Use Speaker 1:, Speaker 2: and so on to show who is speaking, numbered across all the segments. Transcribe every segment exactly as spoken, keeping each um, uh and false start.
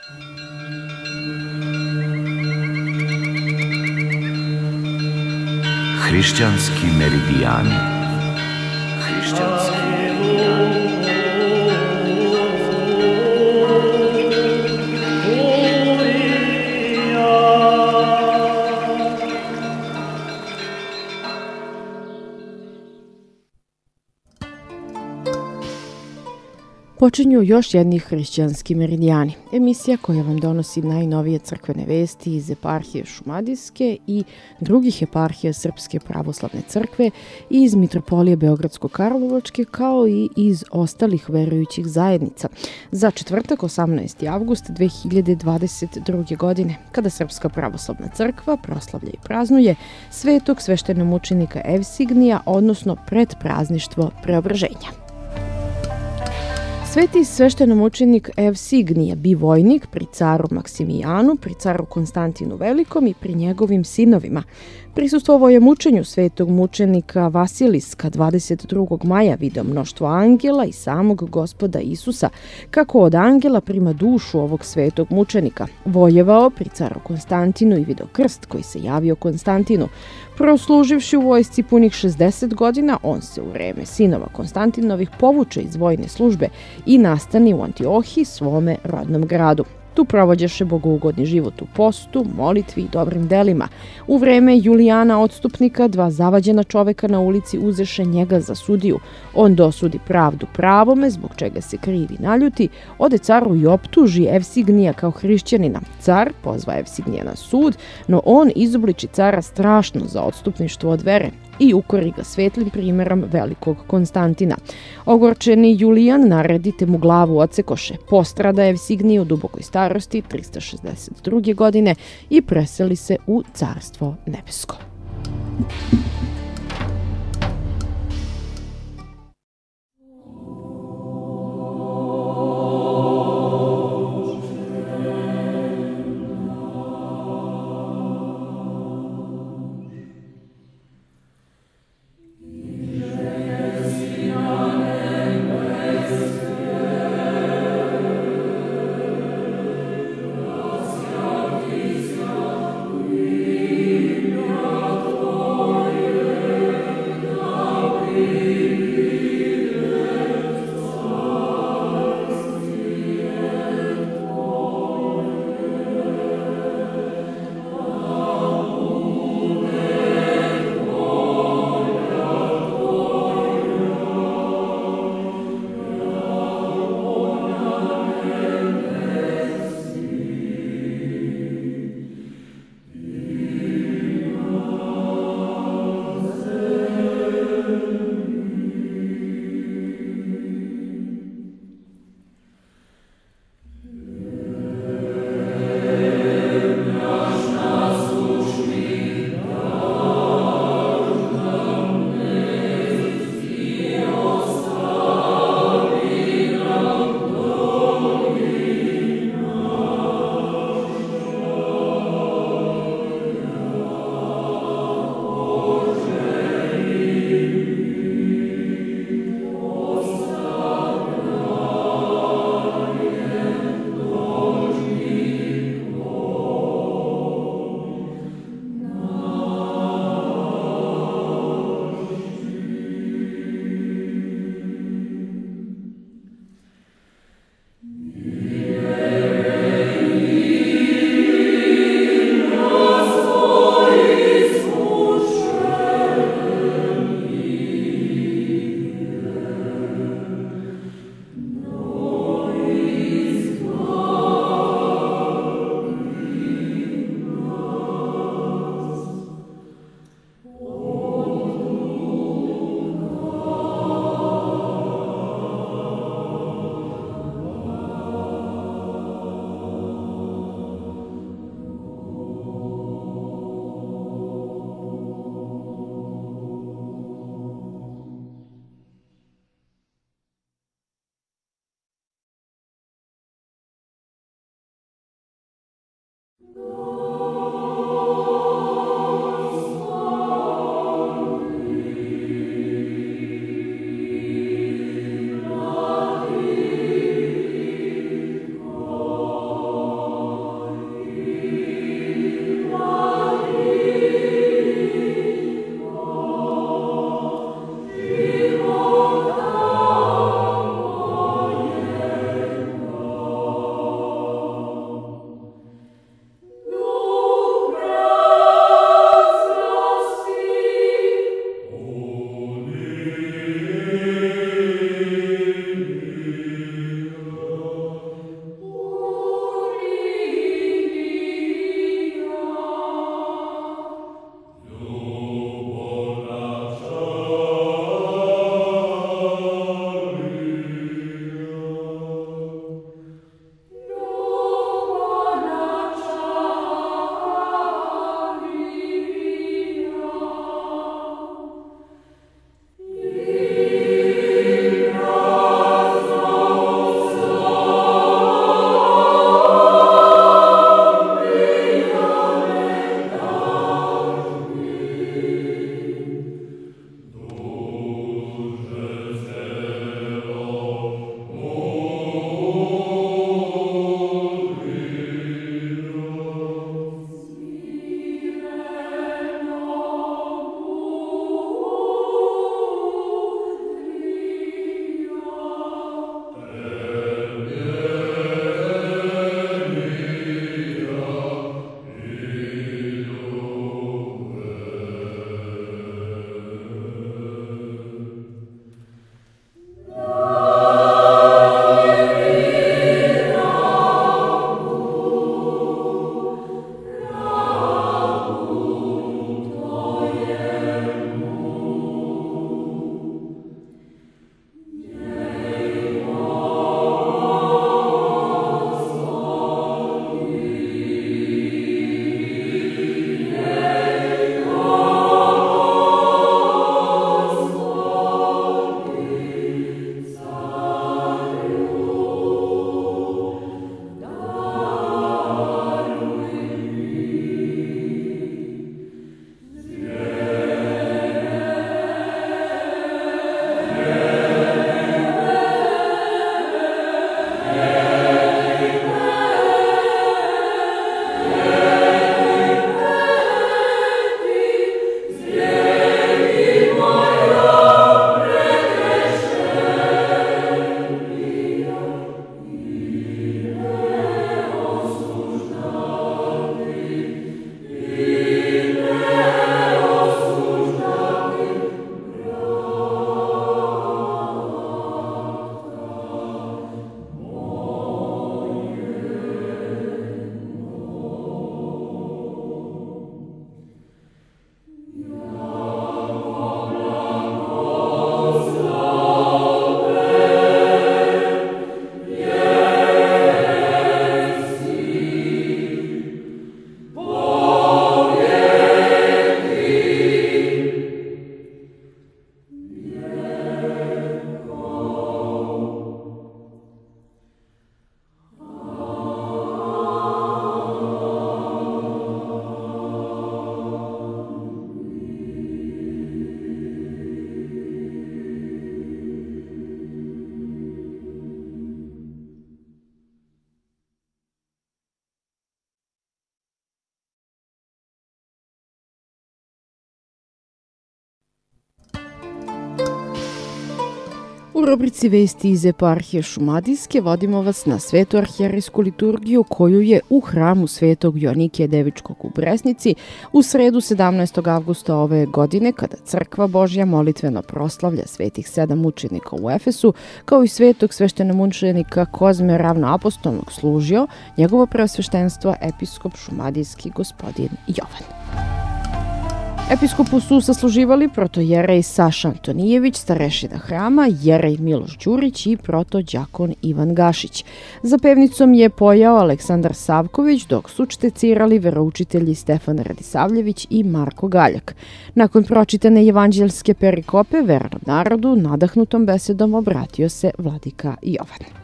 Speaker 1: Hrišćanski meridijani. Hrišćanski meridijani.
Speaker 2: Počinju još jedni hrišćanski meridijani, emisija koja vam donosi najnovije crkvene vesti iz eparhije Šumadijske i drugih eparhija Srpske pravoslavne crkve i iz Mitropolije Beogradsko-Karlovačke, kao i iz ostalih verujućih zajednica, za četvrtak osamnaesti avgust dve hiljade dvadeset druge. godine, kada Srpska pravoslavna crkva proslavlja i praznuje svetog sveštenomučenika Evsignija, odnosno predprazništvo Preobraženja. Sveti sveštenomučenik Evsignije, bivojnik pri caru Maksimijanu, pri caru Konstantinu Velikom i pri njegovim sinovima, prisustvovao je mučenju svetog mučenika Vasiliska dvadeset drugog maja, video mnoštvo angela i samog Gospoda Isusa, kako od angela prima dušu ovog svetog mučenika. Vojevao pri caru Konstantinu i video krst koji se javio Konstantinu. Prosluživši u vojsci punih šezdeset godina, on se u vreme sinova Konstantinovih povuče iz vojne službe i nastani u Antiohiji, svome rodnom gradu. Tu provođeše bogougodni život u postu, molitvi i dobrim delima. U vreme Julijana Odstupnika dva zavađena čoveka na ulici uzeše njega za sudiju. On dosudi pravdu pravome, zbog čega se krivi naljuti, ode caru i optuži Evsignija kao hrišćanina. Car pozva Evsignija na sud, no on izobliči cara strašno za odstupništvo od vere i ukori ga svetlim primerom velikog Konstantina. Ogorčeni Julijan naredi mu glavu odsekoše. Postrada Evsignij u dubokoj starosti trista šezdeset druge. godine i preseli se u Carstvo nebesko. U rubrici Vesti iz eparhije Šumadijske vodimo vas na svetu arhijerejsku liturgiju koju je u hramu Svetog Joanikija Devičkog u Bresnici u sredu sedamnaestog avgusta ove godine, kada Crkva Božja molitveno proslavlja svetih sedam mučenika u Efesu, kao i svetog sveštenomučenika Kozme Ravnoapostolnog, služio njegovo preosveštenstvo episkop šumadijski gospodin Jovan. Episkopu su sasluživali protojerej Saša Antonijević, starešina hrama, jerej Miloš Đurić i protođakon Ivan Gašić. Za pevnicom je pojao Aleksandar Savković, dok su čtecirali veroučitelji Stefan Radisavljević i Marko Galjak. Nakon pročitane evanđeljske perikope vernom narodu, nadahnutom besedom obratio se vladika Jovan.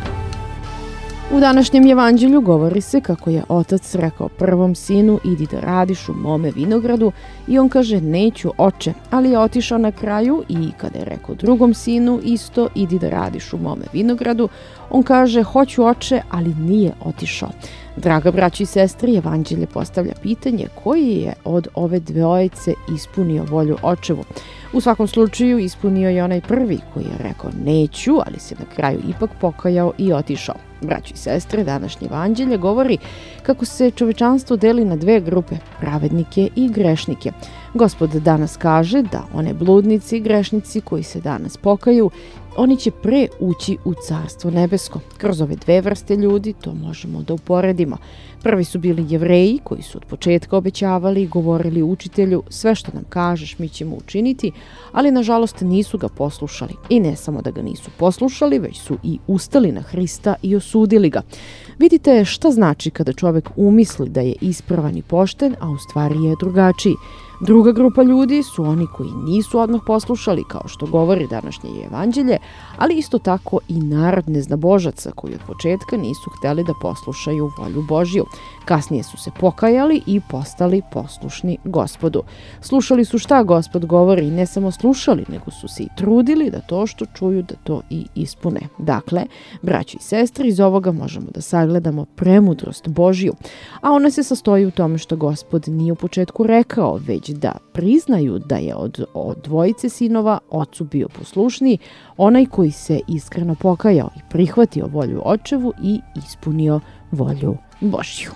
Speaker 2: U današnjem evanđelju govori se kako je otac rekao prvom sinu: idi da radiš u mome vinogradu, i on kaže: neću, oče, ali je otišao na kraju. I kada je rekao drugom sinu isto: idi da radiš u mome vinogradu, on kaže: hoću, oče, ali nije otišao. Draga braći i sestri, evanđelje postavlja pitanje koji je od ove dvojice ispunio volju očevu. U svakom slučaju ispunio je onaj prvi koji je rekao neću, ali se na kraju ipak pokajao i otišao. Braći i sestre, današnje evanđelje govori kako se čovečanstvo deli na dve grupe, pravednike i grešnike. Gospod danas kaže da one bludnici i grešnici koji se danas pokaju, oni će pre ući u Carstvo nebesko. Kroz ove dve vrste ljudi to možemo da uporedimo. Prvi su bili Jevreji koji su od početka obećavali i govorili učitelju: sve što nam kažeš mi ćemo učiniti, ali nažalost nisu ga poslušali. I ne samo da ga nisu poslušali, već su i ustali na Hrista i osudili ga. Vidite šta znači kada čovek umisli da je ispravan i pošten, a u stvari je drugačiji. Druga grupa ljudi su oni koji nisu odmah poslušali, kao što govori današnje evanđelje, ali isto tako i narod neznabožaca koji od početka nisu hteli da poslušaju volju Božju. Kasnije su se pokajali i postali poslušni Gospodu. Slušali su šta Gospod govori i ne samo slušali, nego su se i trudili da to što čuju da to i ispune. Dakle, braći i sestri, iz ovoga možemo da sagledamo premudrost Božju, a ona se sastoji u tome što Gospod nije u početku rekao, već da priznaju da je od, od dvojice sinova ocu bio poslušniji, onaj koji se iskreno pokajao i prihvatio volju očevu i ispunio volju Božju.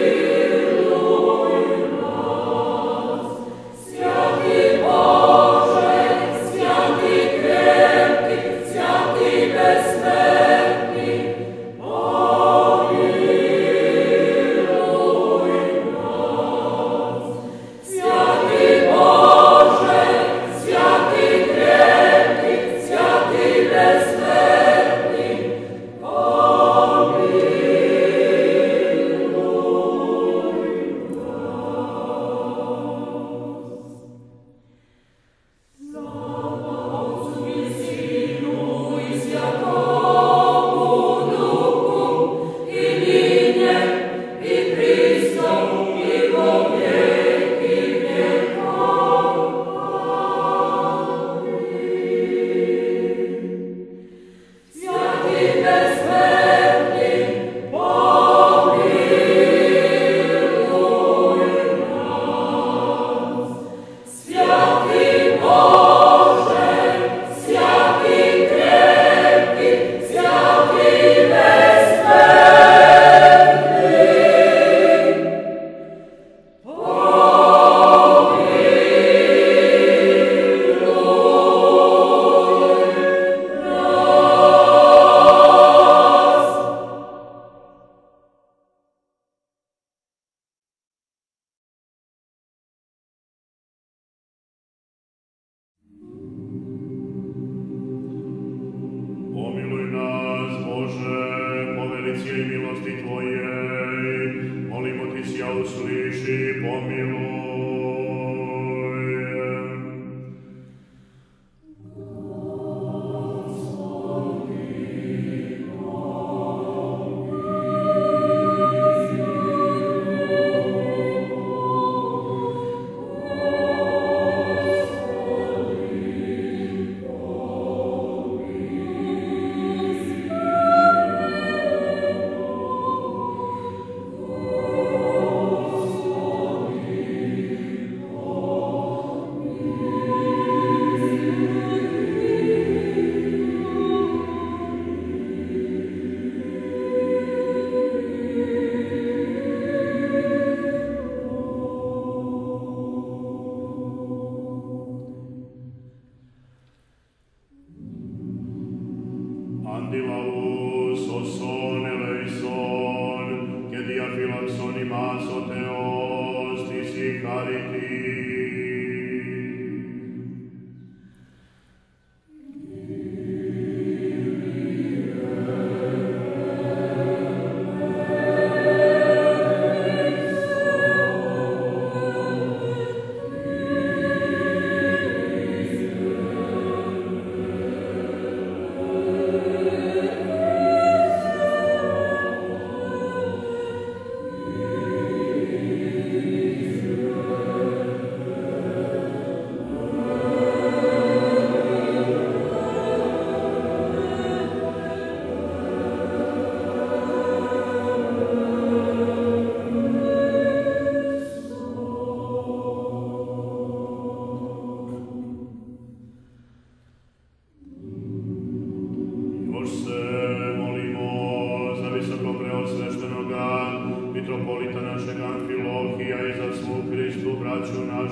Speaker 3: Boże,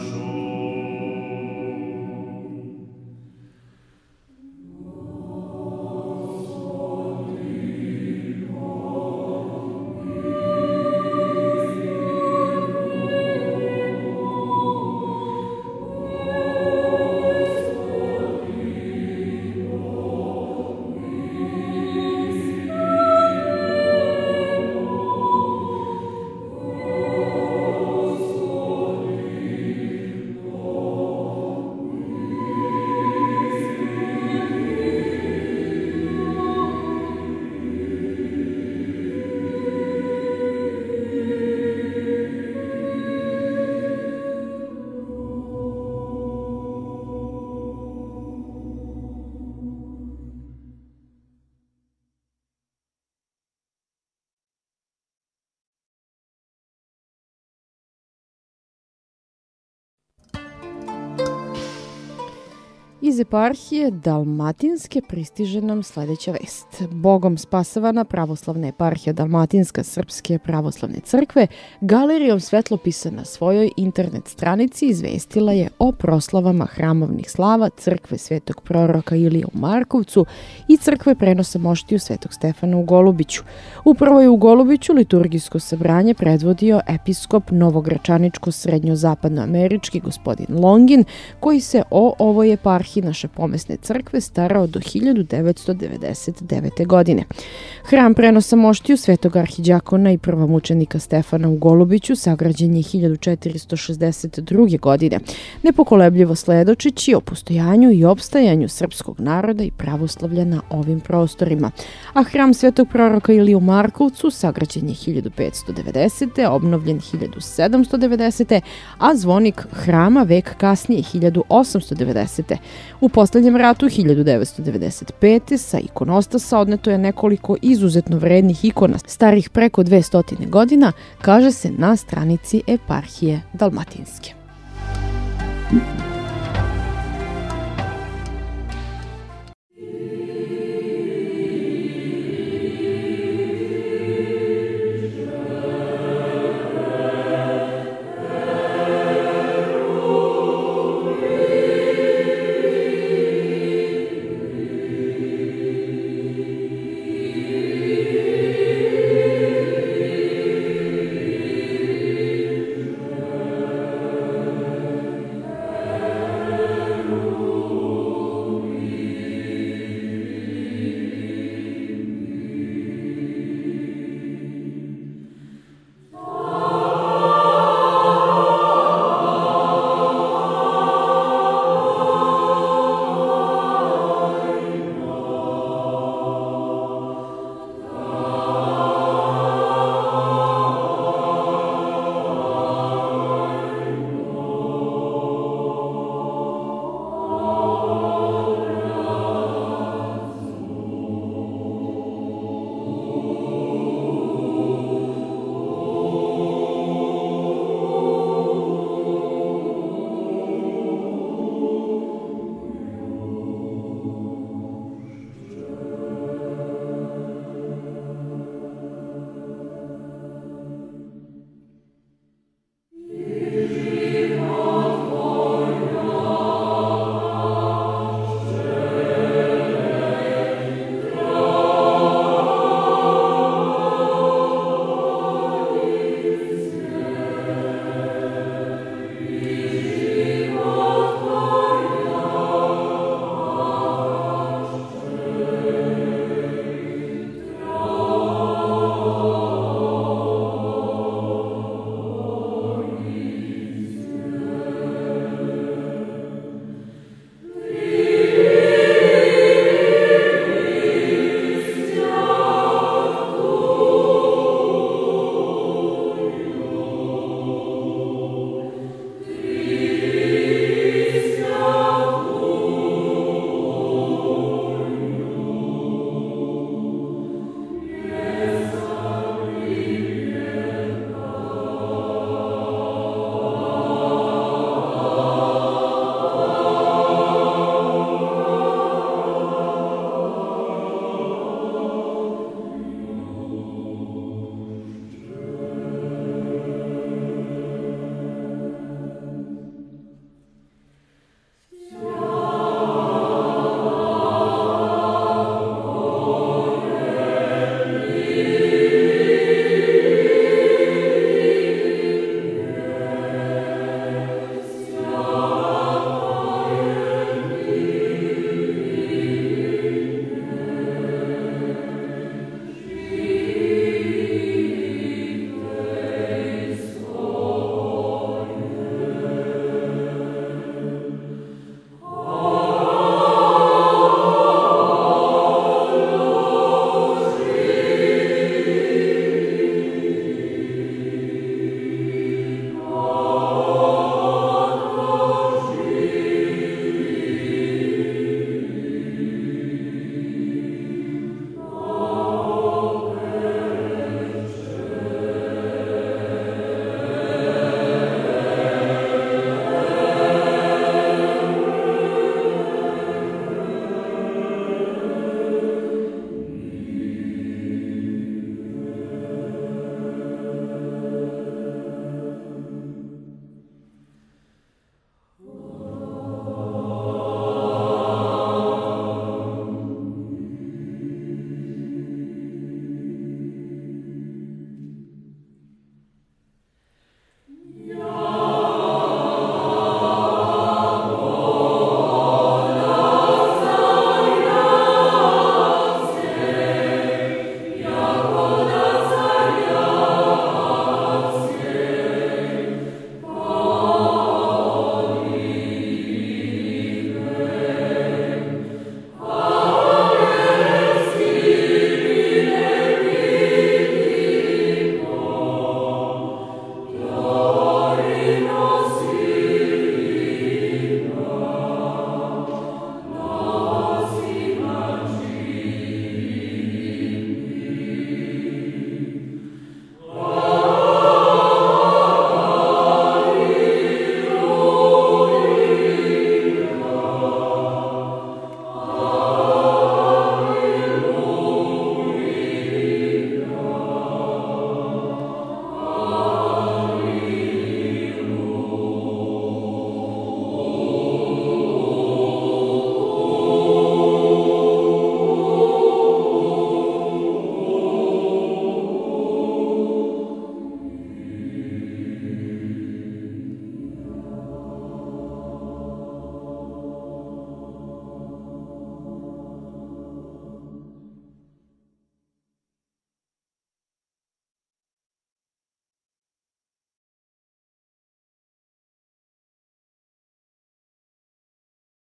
Speaker 2: Iz eparhije Dalmatinske pristiže nam sledeća vest. Bogom spasavana pravoslavna eparhija Dalmatinska Srpske pravoslavne crkve galerijom svetlopisa na svojoj internet stranici izvestila je o proslavama hramovnih slava crkve Svetog proroka Ilije u Markovcu i crkve prenosa moštiju Svetog Stefana u Golubiću. Upravo je u Golubiću liturgijsko sabranje predvodio episkop novogračaničko-srednjozapadnoamerički gospodin Longin, koji se o ovoj eparhiji naše pomesne crkve starao do hiljadu devetsto devedeset devete. godine. Hram prenosa moštiju Svetog arhiđakona i prvomučenika Stefana u Golubiću sagrađen je hiljadu četiristo šezdeset druge. godine, nepokolebljivo sledočići o postojanju i opstajanju srpskog naroda i pravoslavlja na ovim prostorima. A hram Svetog proroka Ilije u Markovcu sagrađen je hiljadu petsto devedesete. obnovljen hiljadu sedamsto devedesete. a zvonik hrama vek kasnije hiljadu osamsto devedesete. U poslednjem ratu hiljadu devetsto devedeset pete. sa ikonostasa odneto je nekoliko izuzetno vrednih ikona starih preko dvesta godina, kaže se na stranici eparhije Dalmatinske.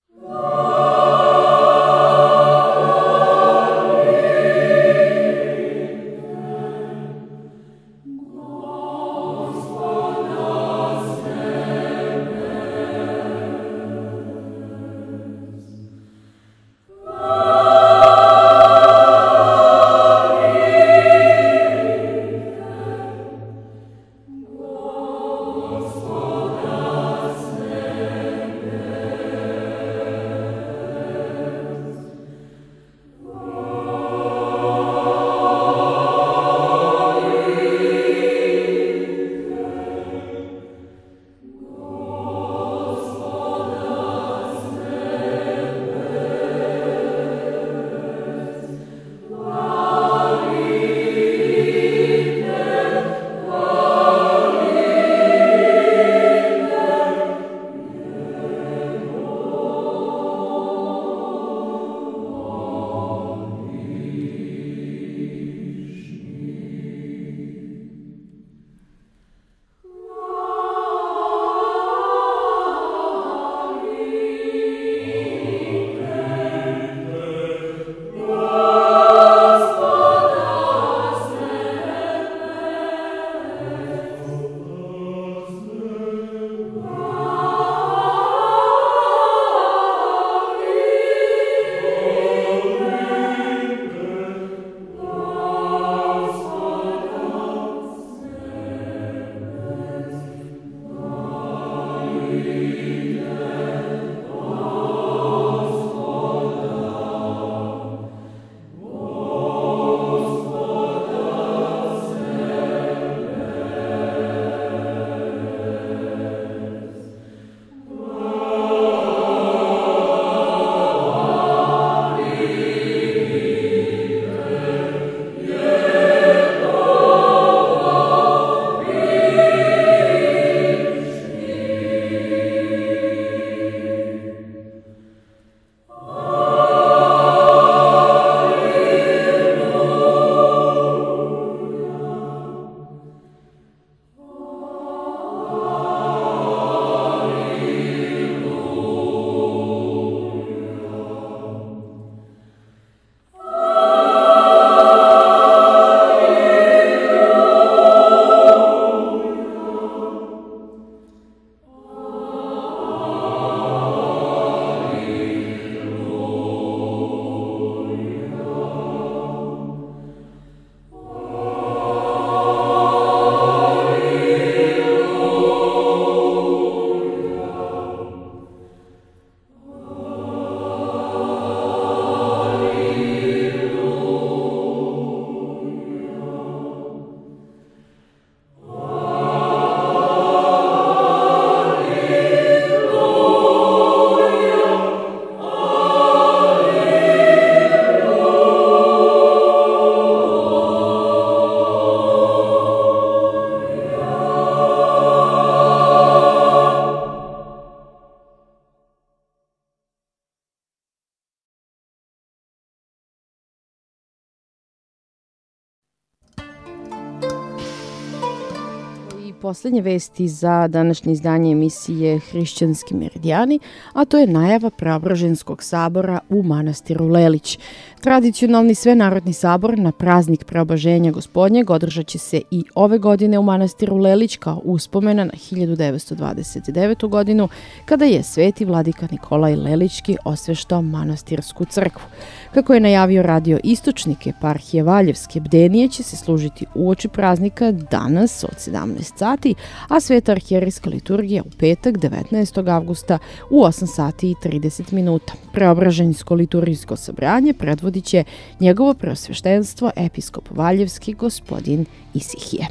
Speaker 2: Poslednje vesti za današnje izdanje emisije Hrišćanski meridijani, a to je najava Preobraženskog sabora u manastiru Lelić. Tradicionalni svenarodni sabor na praznik Preobraženja Gospodnjeg održat će se i ove godine u manastiru Lelić kao uspomena na hiljadu devetsto dvadeset devetu. godinu, kada je sveti vladika Nikolaj Lelićki osveštao manastirsku crkvu. Kako je najavio radio Istočnik eparhije Valjevske, bdenije će se služiti uoči praznika danas od sedamnaest sati, a sveta arhijerijska liturgija u petak devetnaestog avgusta u osam sati i trideset minuta. Preobraženjsko liturgijsko sabranje predvodit će njegovo preosveštenstvo episkop Valjevski gospodin Isihije.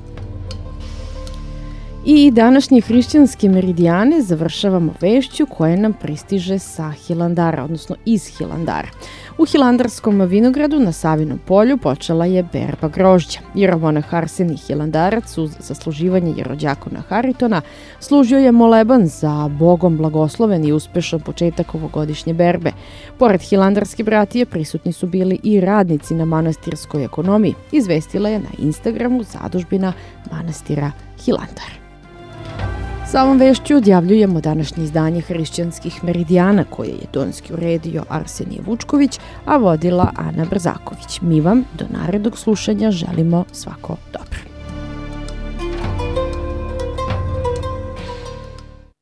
Speaker 2: I današnje hrišćanske meridijane završavamo vešću koja nam pristiže sa Hilandara, odnosno iz Hilandara. U Hilandarskom vinogradu na Savinom polju počela je berba grožđa. Jeromonah Arsenij Hilandarac uz zasluživanje jerođakona Haritona služio je moleban za Bogom blagosloven i uspešan početak ovogodišnje berbe. Pored hilandarske bratije prisutni su bili i radnici na manastirskoj ekonomiji, izvestila je na Instagramu zadužbina manastira Hilandar. Sa ovom vešću odjavljujemo današnje izdanje Hrišćanskih meridijana koje je tonski uredio Arsenije Vučković, a vodila Ana Brzaković. Mi vam do narednog slušanja želimo svako dobro.